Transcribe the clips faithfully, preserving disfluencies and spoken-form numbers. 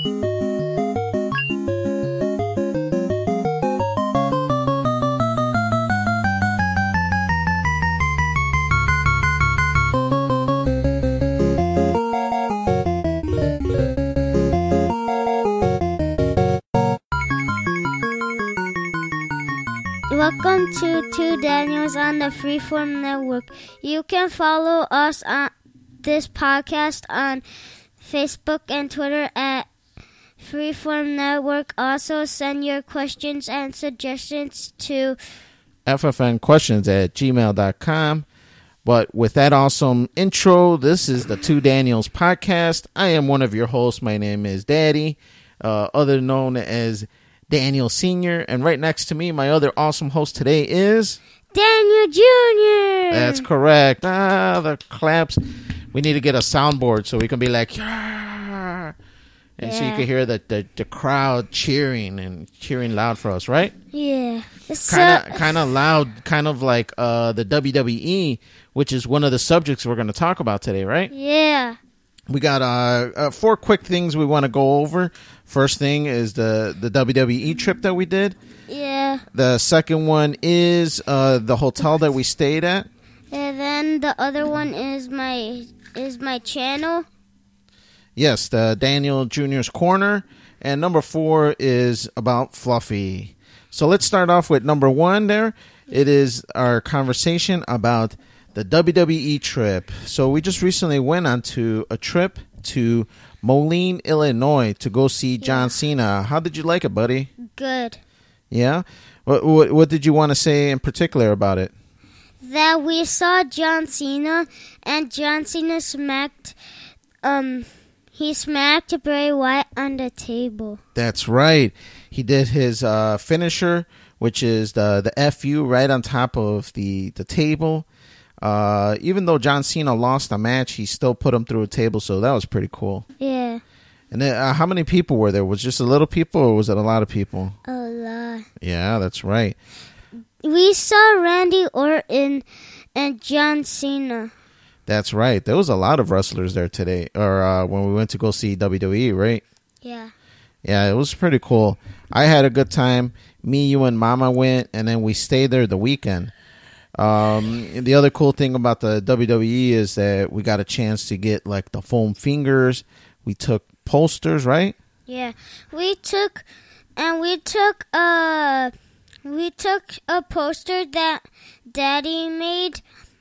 Welcome to Two Daniels on the Freeform Network. You can follow us on this podcast on Facebook and Twitter at Freeform Network. Also, send your questions and suggestions to F F N questions at gmail dot com. But with that awesome intro, this is the Two Daniels podcast. I am one of your hosts. My name is Daddy, uh, other known as Daniel Senior, and right next to me, my other awesome host today is Daniel Junior That's correct. Ah, the claps. We need to get a soundboard so we can be like, yeah, and yeah. So you can hear the, the, the crowd cheering and cheering loud for us, right? Yeah, kind of kind of loud, kind of like uh, the W W E, which is one of the subjects we're going to talk about today, right? Yeah. We got uh, uh, four quick things we want to go over. First thing is the, the W W E trip that we did. Yeah. The second one is uh, the hotel that we stayed at. And then the other one is my is my channel. Yes, the Daniel Junior's Corner. And number four is about Fluffy. So let's start off with number one there. It is our conversation about the W W E trip. So we just recently went on to a trip to Moline, Illinois to go see John yeah. Cena. How did you like it, buddy? Good. Yeah? What, what, what did you want to say in particular about it? That we saw John Cena, and John Cena smacked, um, he smacked Bray Wyatt on the table. That's right. He did his uh, finisher, which is the, the F U right on top of the, the table. Uh, even though John Cena lost the match, he still put him through a table, so that was pretty cool. Yeah. And then, uh, how many people were there? Was it just a little people, or was it a lot of people? A lot. Yeah, that's right. We saw Randy Orton and John Cena. That's right. There was a lot of wrestlers there today, or uh, when we went to go see W W E, right? Yeah. Yeah, it was pretty cool. I had a good time. Me, you, and Mama went, and then we stayed there the weekend. Um, the other cool thing about the W W E is that we got a chance to get like the foam fingers. We took posters, right? Yeah, we took, and we took a, we took a poster that Daddy made.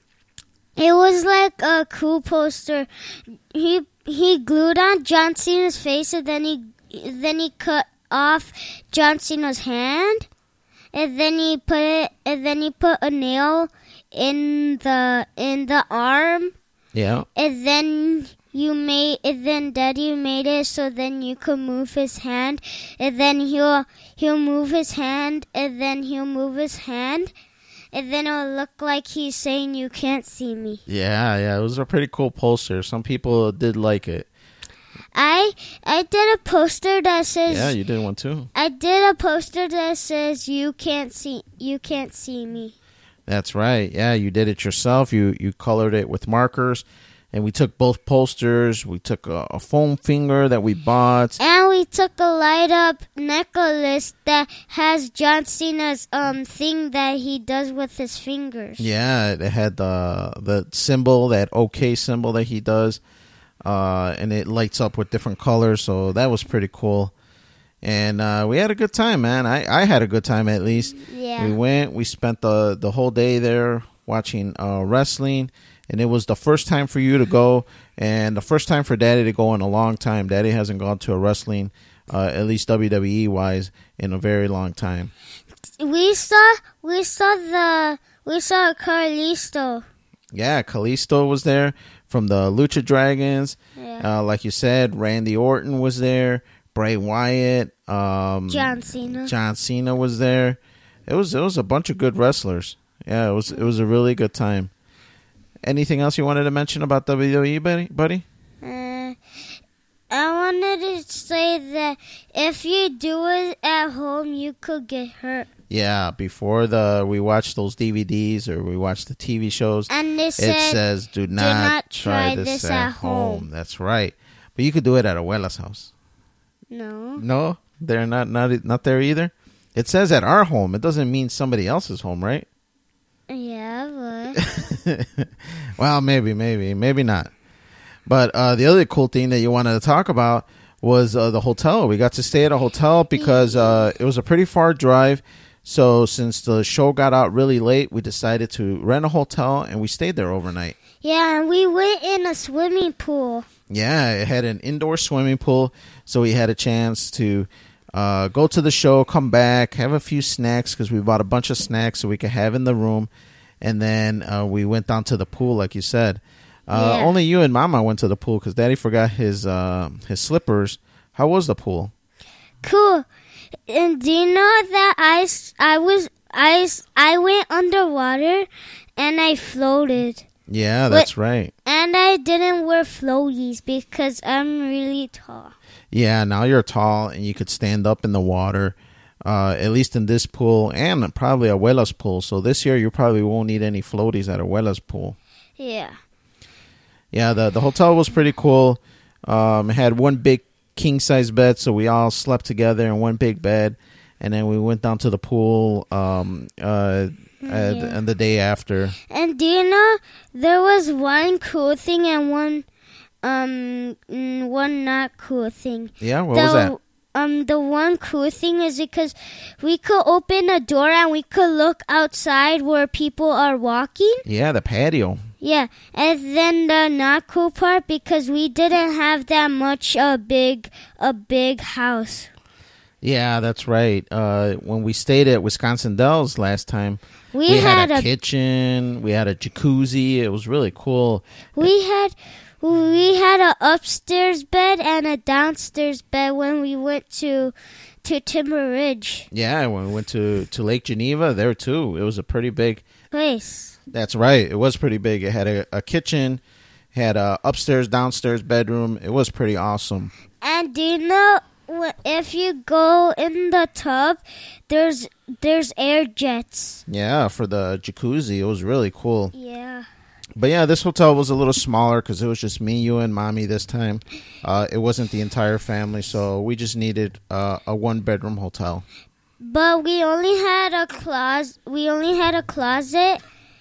It was like a cool poster. He he glued on John Cena's face, and then he then he cut off John Cena's hand. And then he put it, and then he put a nail in the in the arm. Yeah. And then you made, and then Daddy made it so then you could move his hand, and then he'll he'll move his hand, and then he'll move his hand, and then it'll look like he's saying "You can't see me." Yeah, yeah, it was a pretty cool poster. Some people did like it. I I did a poster that says. Yeah, you did one too. I did a poster that says "You can't see, you can't see me." That's right. Yeah, you did it yourself. You you colored it with markers, and we took both posters. We took a, a foam finger that we bought, and we took a light up necklace that has John Cena's um thing that he does with his fingers. Yeah, it had the the symbol, that OK symbol that he does. Uh, and it lights up with different colors, so that was pretty cool. And uh, we had a good time, man. I, I had a good time, at least. Yeah. We went, we spent the, the whole day there watching uh, wrestling, and it was the first time for you to go, and the first time for Daddy to go in a long time. Daddy hasn't gone to a wrestling, uh, at least W W E-wise, in a very long time. We saw, we saw the, we saw Kalisto. Yeah, Kalisto was there from the Lucha Dragons. Yeah. Uh, like you said, Randy Orton was there. Bray Wyatt. Um, John Cena. John Cena was there. It was it was a bunch of good wrestlers. Yeah, it was it was a really good time. Anything else you wanted to mention about W W E, buddy? buddy? Uh, I wanted to say that if you do it at home, you could get hurt. Yeah, before the we watch those D V Ds or we watch the T V shows, and it, said, it says, do not, do not try, try this, this at, at home. home. That's right. But you could do it at Abuela's house. No. No, they're not not not there either. It says at our home. It doesn't mean somebody else's home, right? Yeah, but Well, maybe, maybe, maybe not. But uh, the other cool thing that you wanted to talk about was uh, the hotel. We got to stay at a hotel because uh, it was a pretty far drive. So since the show got out really late, we decided to rent a hotel and we stayed there overnight. yeah, and we went in a swimming pool. Yeah, it had an indoor swimming pool, so we had a chance to uh, go to the show, come back, have a few snacks because we bought a bunch of snacks so we could have in the room, and then uh, we went down to the pool, like you said. Uh, Yeah. Only you and Mama went to the pool because Daddy forgot his uh, his slippers. How was the pool? Cool. And do you know that I, s- I was I, s- I went underwater and I floated. Yeah, that's right. And I didn't wear floaties because I'm really tall. Yeah, now you're tall and you could stand up in the water, uh, at least in this pool and probably Abuela's pool. So this year you probably won't need any floaties at Abuela's pool. Yeah. Yeah, the the hotel was pretty cool. Um, it had one big king size bed, so we all slept together in one big bed, and then we went down to the pool um, uh, at, Yeah. and the day after. And do you know there was one cool thing and one um mm, one not cool thing. Yeah, what the, was that? Um, the one cool thing is because we could open a door and we could look outside where people are walking. Yeah, the patio. Yeah, and then the not cool part because we didn't have that much a big a big house. Yeah, that's right. Uh, when we stayed at Wisconsin Dells last time, We, we had, had, a, a kitchen, we had a jacuzzi. It was really cool. we had we had a upstairs bed and a downstairs bed when we went to to Timber Ridge Yeah, when we went to, to Lake Geneva, there too. It was a pretty big. place. That's right. It was pretty big. It had a, a kitchen, had a upstairs, downstairs bedroom. It was pretty awesome. And do you know wh- if you go in the tub, there's there's air jets. Yeah, for the jacuzzi, it was really cool. Yeah. But yeah, this hotel was a little smaller because it was just me, you, and Mommy this time. Uh, it wasn't the entire family, so we just needed uh, a one-bedroom hotel. But we only had a closet. We only had a closet,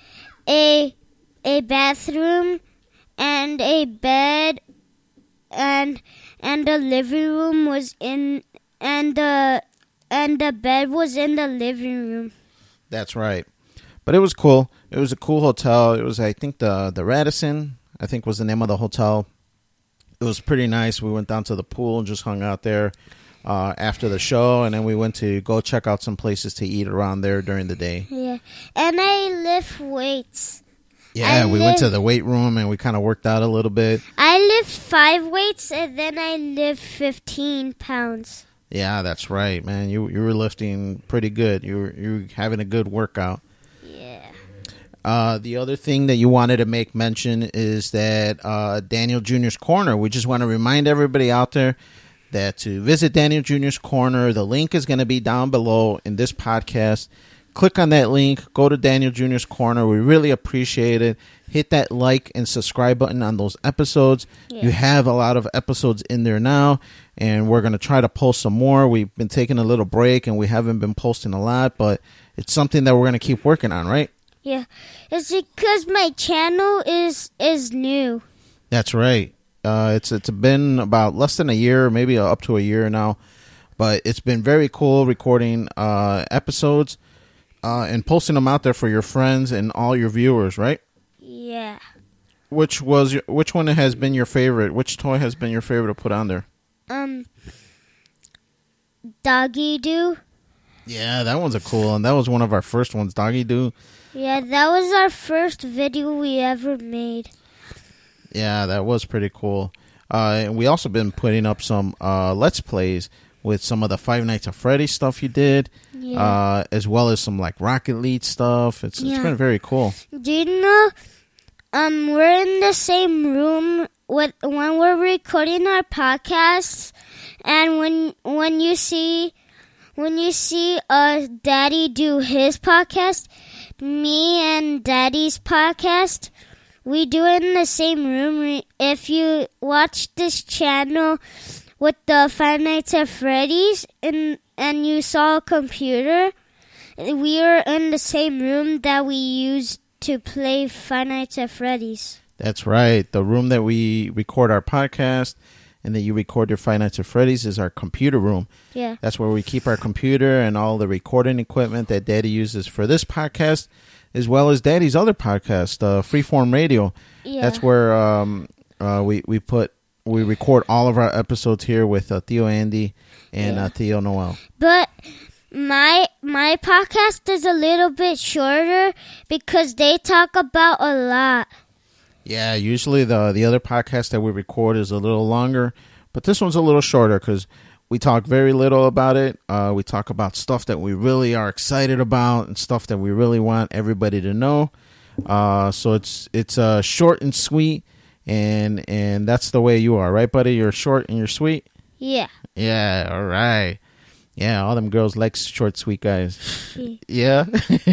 a a bathroom, and a bed, and and the living room was in, and the and the bed was in the living room. That's right. But it was cool. It was a cool hotel. It was, I think, the the Radisson, I think was the name of the hotel. It was pretty nice. We went down to the pool and just hung out there uh, after the show, and then we went to go check out some places to eat around there during the day. Yeah, and I lift weights. Yeah, I we went to lift- the weight room and we kind of worked out a little bit. I lift five weights and then I lift fifteen pounds. Yeah, that's right, man. You you were lifting pretty good. You were you were having a good workout. Yeah. Uh, the other thing that you wanted to make mention is that uh, Daniel Junior's Corner. We just want to remind everybody out there that to visit Daniel Junior's Corner, the link is going to be down below in this podcast. Click on that link. Go to Daniel Junior's Corner. We really appreciate it. Hit that like and subscribe button on those episodes. Yeah. You have a lot of episodes in there now, and we're going to try to post some more. We've been taking a little break, and we haven't been posting a lot, but it's something that we're going to keep working on, right? Yeah. It's because my channel is is new. That's right. Uh, it's it's been about less than a year, maybe up to a year now, but it's been very cool recording uh, episodes uh, and posting them out there for your friends and all your viewers, right? Yeah. Which was your, which one has been your favorite? Which toy has been your favorite to put on there? Um Doggy Doo. Yeah, that one's a cool one. That was one of our first ones, Doggy Doo. Yeah, that was our first video we ever made. Yeah, that was pretty cool. Uh, and we also been putting up some uh, Let's Plays with some of the Five Nights at Freddy's stuff you did, Yeah. uh, as well as some like Rocket League stuff. It's Yeah. it's been very cool. Do you know um we're in the same room with when we're recording our podcasts, and when when you see when you see uh Daddy do his podcast, me and Daddy's podcast, we do it in the same room. If you watch this channel with the Five Nights at Freddy's and and you saw a computer, we were in the same room that we used to play Five Nights at Freddy's. That's right. The room that we record our podcast and that you record your Five Nights at Freddy's is our computer room. Yeah. That's where we keep our computer and all the recording equipment that Daddy uses for this podcast, as well as Daddy's other podcast, uh, Freeform Radio. Yeah. That's where um, uh, we, we put we record all of our episodes here with uh, Theo Andy and Yeah. uh, Theo Noel. But my my podcast is a little bit shorter because they talk about a lot. Yeah, usually the the other podcast that we record is a little longer, but this one's a little shorter because we talk very little about it. Uh, we talk about stuff that we really are excited about and stuff that we really want everybody to know. Uh, so it's it's uh, short and sweet, and and that's the way you are, right, buddy? You're short and you're sweet. Yeah. Yeah, all right. Yeah, all them girls like short, sweet guys. Yeah.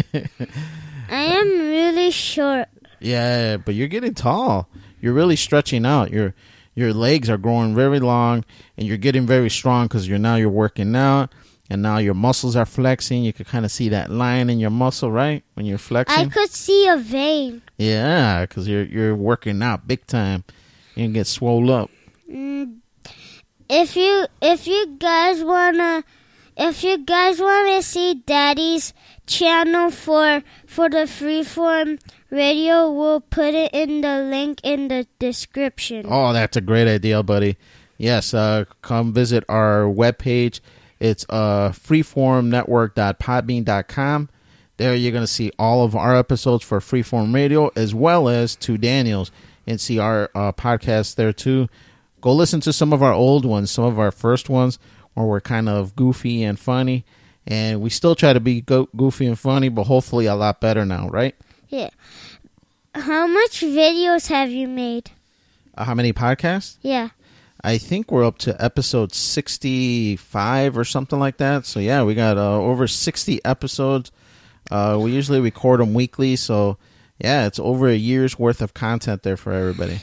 I am really short. Yeah, but you're getting tall. You're really stretching out. Your your legs are growing very long, and you're getting very strong because you're now you're working out, and now your muscles are flexing. You can kind of see that line in your muscle, right, when you're flexing. I could see a vein. Yeah, because you're you're working out big time. You can get swole up. Mm, if you if you guys wanna if you guys wanna see Daddy's channel for for the Freeform Radio, we'll put it in the link in the description. Oh, that's a great idea, buddy. Yes, uh, come visit our webpage. It's uh, freeform network dot podbean dot com. There you're going to see all of our episodes for Freeform Radio, as well as Two Daniels, and see our uh, podcast there too. Go listen to some of our old ones, some of our first ones, where we're kind of goofy and funny. And we still try to be go- goofy and funny, but hopefully a lot better now, right? Yeah. How much videos have you made? Uh, how many podcasts? Yeah. I think we're up to episode sixty-five or something like that. So, yeah, we got uh, over sixty episodes. Uh, we usually record them weekly. So, yeah, it's over a year's worth of content there for everybody.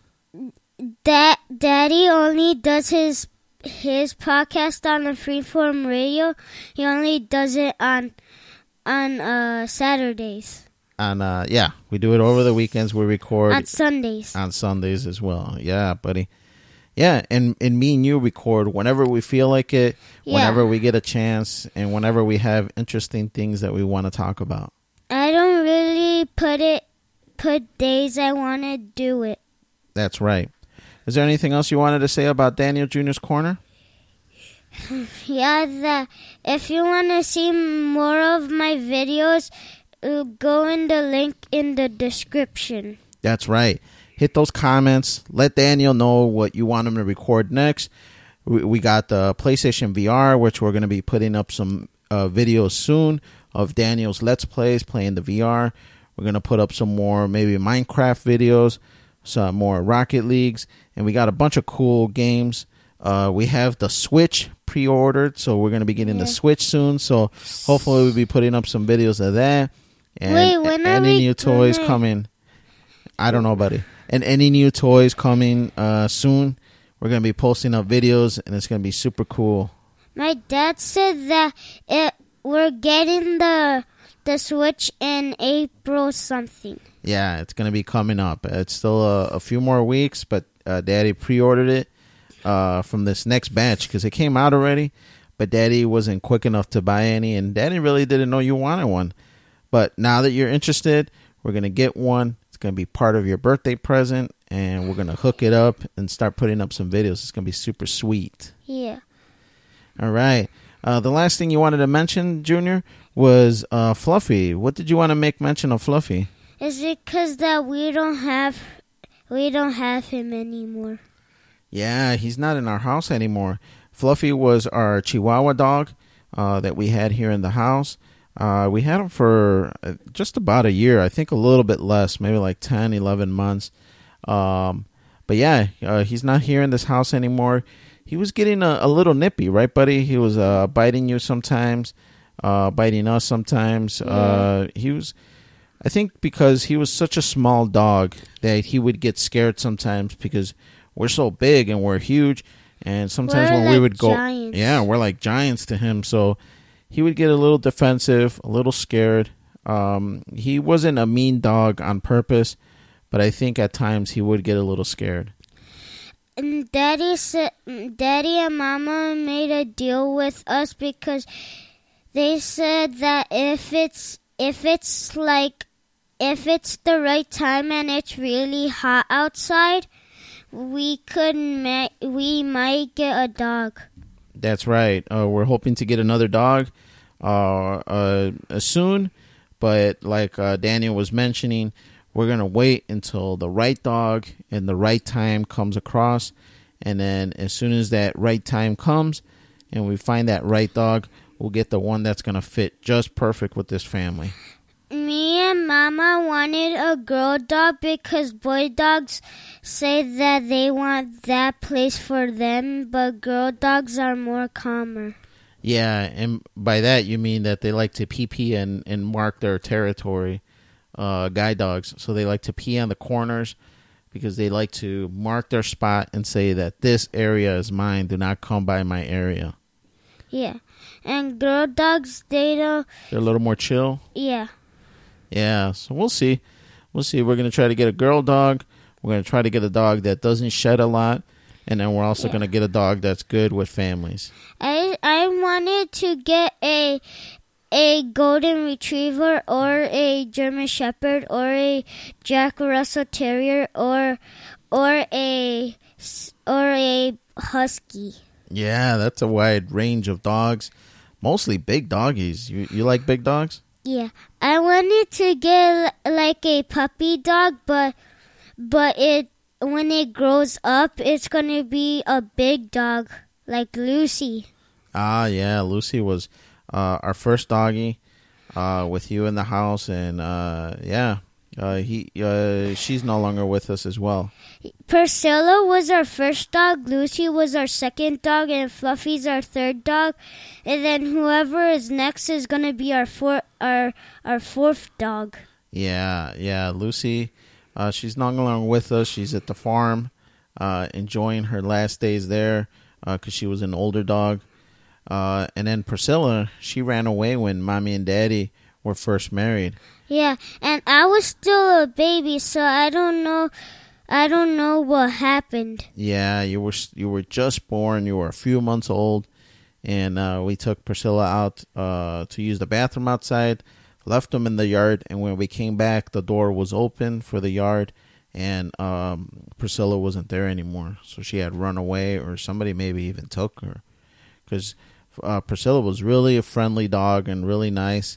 That Daddy only does his his podcast on the Freeform Radio. He only does it on on uh, Saturdays. And, uh, yeah, we do it over the weekends. We record on Sundays. On Sundays as well. Yeah, buddy. Yeah, and, and me and you record whenever we feel like it, Yeah. whenever we get a chance, and whenever we have interesting things that we want to talk about. I don't really put it put days I want to do it. That's right. Is there anything else you wanted to say about Daniel Junior's Corner? Yeah, that if you want to see more of my videos, uh, go in the link in the description. That's right. Hit those comments. Let Daniel know what you want him to record next. We, we got the PlayStation V R, which we're going to be putting up some uh, videos soon of Daniel's Let's Plays playing the V R. We're going to put up some more maybe Minecraft videos, some more Rocket Leagues, and we got a bunch of cool games. Uh, we have the Switch pre-ordered, so we're going to be getting Yeah. the Switch soon. So hopefully we'll be putting up some videos of that. And Wait, when are any we new toys gonna- coming. I don't know, buddy. And any new toys coming uh, soon. We're going to be posting up videos, and it's going to be super cool. My dad said that it we're getting the the Switch in April something. Yeah, it's going to be coming up. It's still a, a few more weeks, but uh, Daddy pre-ordered it uh, from this next batch because it came out already, but Daddy wasn't quick enough to buy any, and Daddy really didn't know you wanted one. But now that you're interested, we're going to get one. It's going to be part of your birthday present, and we're going to hook it up and start putting up some videos. It's going to be super sweet. Yeah. All right. Uh, the last thing you wanted to mention, Junior, was uh, Fluffy. What did you want to make mention of Fluffy? Is it because that we don't have we don't have him anymore? Yeah, he's not in our house anymore. Fluffy was our Chihuahua dog uh, that we had here in the house. Uh, we had him for uh, just about a year. I think a little bit less, maybe like ten, eleven months. Um, but yeah, uh, he's not here in this house anymore. He was getting a, a little nippy, right, buddy? He was uh, biting you sometimes, uh, biting us sometimes. Yeah. Uh, he was, I think because he was such a small dog that he would get scared sometimes because we're so big and we're huge. And sometimes We're when like we would go, giants. yeah, we're like giants to him. So he would get a little defensive, a little scared. Um, he wasn't a mean dog on purpose, but I think at times he would get a little scared. And Daddy said, Daddy and Mama made a deal with us because they said that if it's if it's like if it's the right time and it's really hot outside, we could ma- we might get a dog. That's right. Uh, we're hoping to get another dog uh, uh, soon, but like uh, Daniel was mentioning, we're going to wait until the right dog and the right time comes across, and then as soon as that right time comes and we find that right dog, we'll get the one that's going to fit just perfect with this family. Me and Mama wanted a girl dog because boy dogs say that they want that place for them, but girl dogs are more calmer. Yeah, and by that you mean that they like to pee-pee and, and mark their territory, uh, guide dogs. So they like to pee on the corners because they like to mark their spot and say that this area is mine. Do not come by my area. Yeah, and girl dogs, they don't... They're a little more chill. Yeah. Yeah, so we'll see. We'll see. We're going to try to get a girl dog. We're going to try to get a dog that doesn't shed a lot. And then we're also yeah. going to get a dog that's good with families. I I wanted to get a a golden retriever or a German shepherd or a Jack Russell Terrier or or a or a husky. Yeah, that's a wide range of dogs. Mostly big doggies. You you like big dogs? Yeah, I wanted to get like a puppy dog, but but it when it grows up, it's gonna be a big dog like Lucy. Ah, yeah, Lucy was uh, our first doggy uh, with you in the house, and uh, yeah, uh, he uh, she's no longer with us as well. Priscilla was our first dog, Lucy was our second dog, and Fluffy's our third dog. And then whoever is next is going to be our four, our our fourth dog. Yeah, yeah, Lucy, uh, she's no longer with us. She's at the farm uh, enjoying her last days there because uh, she was an older dog. Uh, and then Priscilla, she ran away when Mommy and Daddy were first married. Yeah, and I was still a baby, so I don't know... I don't know what happened. Yeah, you were you were just born. You were a few months old, and uh, we took Priscilla out uh, to use the bathroom outside, left them in the yard, and when we came back, the door was open for the yard, and um, Priscilla wasn't there anymore. So she had run away, or somebody maybe even took her, because uh, Priscilla was really a friendly dog and really nice,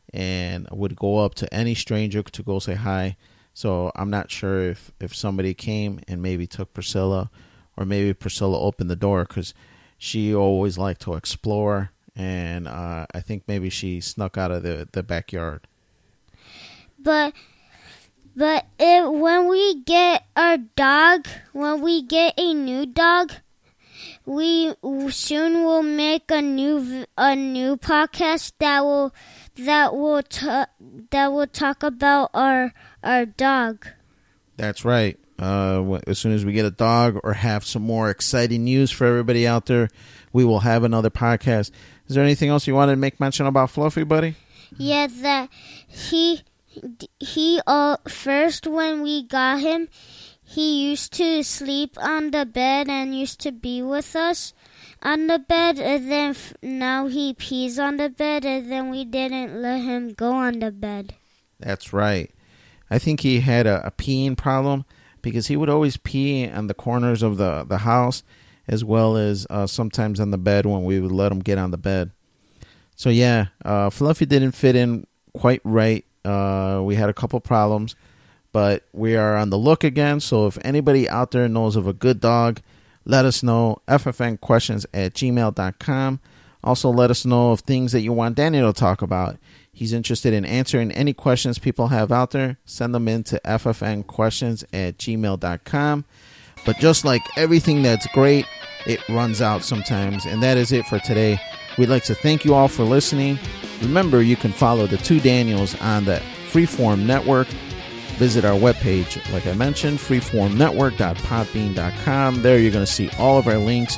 and would go up to any stranger to go say hi. So I'm not sure if, if somebody came and maybe took Priscilla, or maybe Priscilla opened the door because she always liked to explore, and uh, I think maybe she snuck out of the, the backyard. But but it, when we get our dog, when we get a new dog, we soon will make a new a new podcast that will that will ta- that will talk about our our dog. That's right. Uh, as soon as we get a dog or have some more exciting news for everybody out there, we will have another podcast. Is there anything else you wanted to make mention about Fluffy, buddy? Yeah, that he he uh first when we got him, he used to sleep on the bed and used to be with us on the bed, and then f- now he pees on the bed, and then we didn't let him go on the bed. That's right. I think he had a, a peeing problem because he would always pee on the corners of the, the house, as well as uh, sometimes on the bed when we would let him get on the bed. So yeah, uh, Fluffy didn't fit in quite right. Uh, we had a couple problems, but we are on the look again. So if anybody out there knows of a good dog, let us know. F F N questions at gmail dot com. Also, let us know of things that you want Daniel to talk about. He's interested in answering any questions people have out there. Send them in to F F N questions at gmail dot com. But just like everything that's great, it runs out sometimes. And that is it for today. We'd like to thank you all for listening. Remember, you can follow the two Daniels on the Freeform Network. Visit our webpage, like I mentioned, freeform network dot podbean dot com. There you're going to see all of our links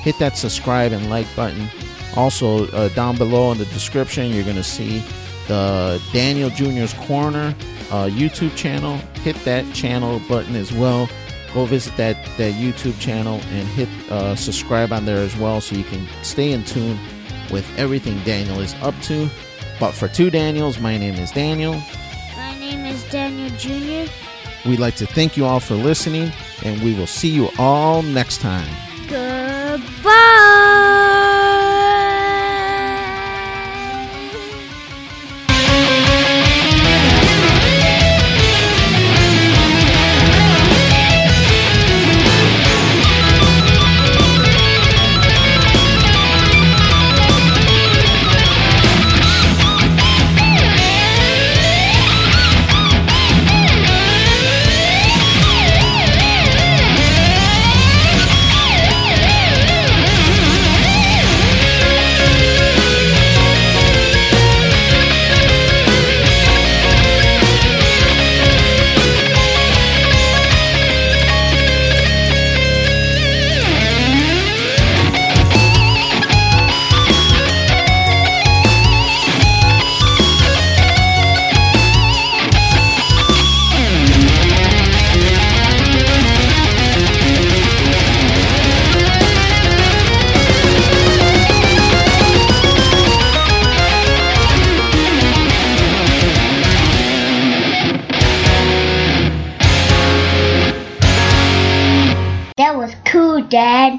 hit that subscribe and like button. Also, uh, down below in the description, you're going to see the Daniel Junior's Corner uh, YouTube channel. Hit that channel button as well. Go visit that, that YouTube channel and hit uh, subscribe on there as well so you can stay in tune with everything Daniel is up to. But for two Daniels, my name is Daniel. My name is Daniel Junior We'd like to thank you all for listening, and we will see you all next time.